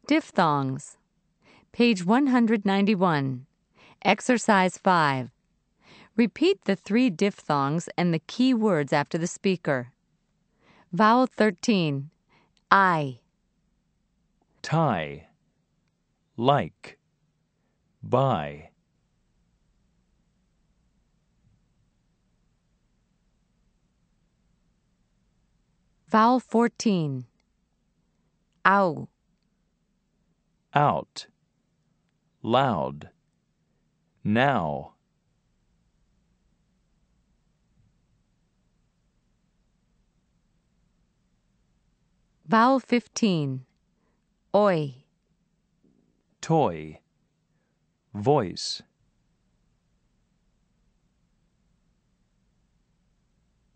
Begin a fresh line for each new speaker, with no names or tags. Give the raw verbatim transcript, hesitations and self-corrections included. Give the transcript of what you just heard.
Diphthongs. Page one hundred ninety-one. Exercise five. Repeat the three diphthongs and the key words after the speaker. Vowel thirteen. I.
Tie, like, buy.
Vowel fourteen. Ow.
Out, loud, now.
Vowel fifteen. Oi.
Toy, voice.